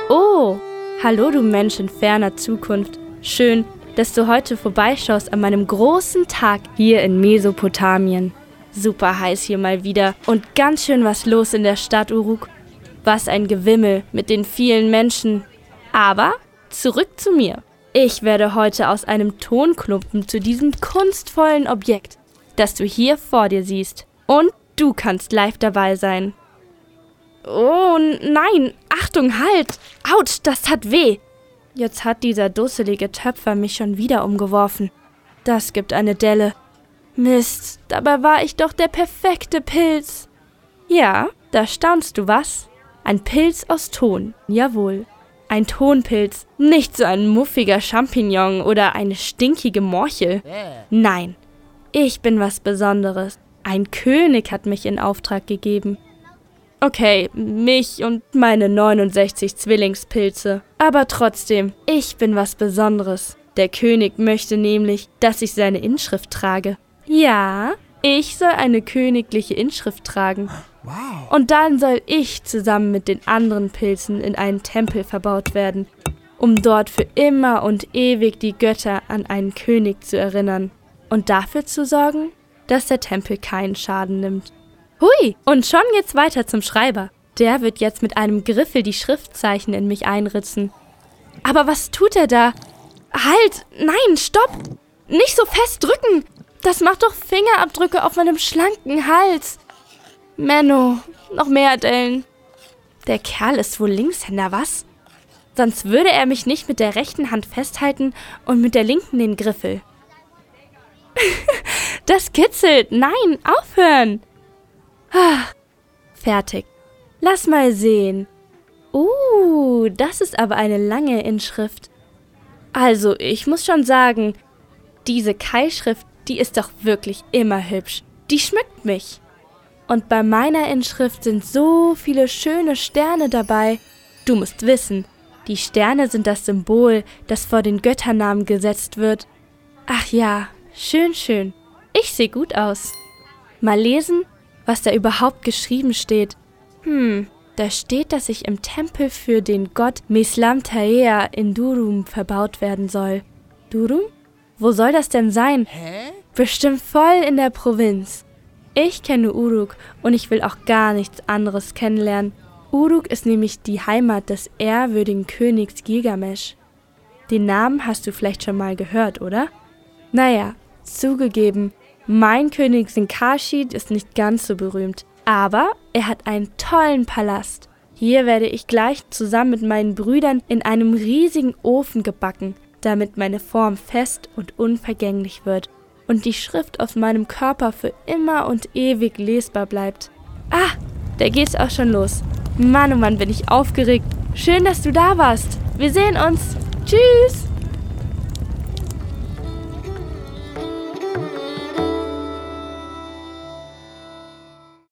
Oh, hallo du Mensch in ferner Zukunft. Schön, dass du heute vorbeischaust an meinem großen Tag hier in Mesopotamien. Super heiß hier mal wieder und ganz schön was los in der Stadt Uruk. Was ein Gewimmel mit den vielen Menschen. Aber zurück zu mir. Ich werde heute aus einem Tonklumpen zu diesem kunstvollen Objekt, das du hier vor dir siehst. Und du kannst live dabei sein. Oh nein, Achtung, halt! Autsch, das tat weh! Jetzt hat dieser dusselige Töpfer mich schon wieder umgeworfen. Das gibt eine Delle. Mist, dabei war ich doch der perfekte Pilz. Ja, da staunst du was? Ein Pilz aus Ton, jawohl. Ein Tonpilz, nicht so ein muffiger Champignon oder eine stinkige Morchel. Nein, ich bin was Besonderes. Ein König hat mich in Auftrag gegeben. Okay, mich und meine 69 Zwillingspilze. Aber trotzdem, ich bin was Besonderes. Der König möchte nämlich, dass ich seine Inschrift trage. Ja, ich soll eine königliche Inschrift tragen. Wow. Und dann soll ich zusammen mit den anderen Pilzen in einen Tempel verbaut werden, um dort für immer und ewig die Götter an einen König zu erinnern. Und dafür zu sorgen, dass der Tempel keinen Schaden nimmt. Hui, und schon geht's weiter zum Schreiber. Der wird jetzt mit einem Griffel die Schriftzeichen in mich einritzen. Aber was tut er da? Halt, nein, stopp! Nicht so fest drücken! Das macht doch Fingerabdrücke auf meinem schlanken Hals. Menno, noch mehr Dellen. Der Kerl ist wohl Linkshänder, was? Sonst würde er mich nicht mit der rechten Hand festhalten und mit der linken den Griffel. Das kitzelt, nein, aufhören! Fertig. Lass mal sehen. Das ist aber eine lange Inschrift. Also, ich muss schon sagen, diese Keilschrift, die ist doch wirklich immer hübsch. Die schmückt mich. Und bei meiner Inschrift sind so viele schöne Sterne dabei. Du musst wissen, die Sterne sind das Symbol, das vor den Götternamen gesetzt wird. Ach ja, schön, schön. Ich sehe gut aus. Mal lesen, was da überhaupt geschrieben steht. Da steht, dass ich im Tempel für den Gott Meslamtaea in Durum verbaut werden soll. Durum? Wo soll das denn sein? Bestimmt voll in der Provinz. Ich kenne Uruk und ich will auch gar nichts anderes kennenlernen. Uruk ist nämlich die Heimat des ehrwürdigen Königs Gilgamesch. Den Namen hast du vielleicht schon mal gehört, oder? Naja, zugegeben, mein König Sinkarshid ist nicht ganz so berühmt, aber er hat einen tollen Palast. Hier werde ich gleich zusammen mit meinen Brüdern in einem riesigen Ofen gebacken, damit meine Form fest und unvergänglich wird und die Schrift auf meinem Körper für immer und ewig lesbar bleibt. Da geht's auch schon los. Mann, oh Mann, bin ich aufgeregt. Schön, dass du da warst. Wir sehen uns. Tschüss.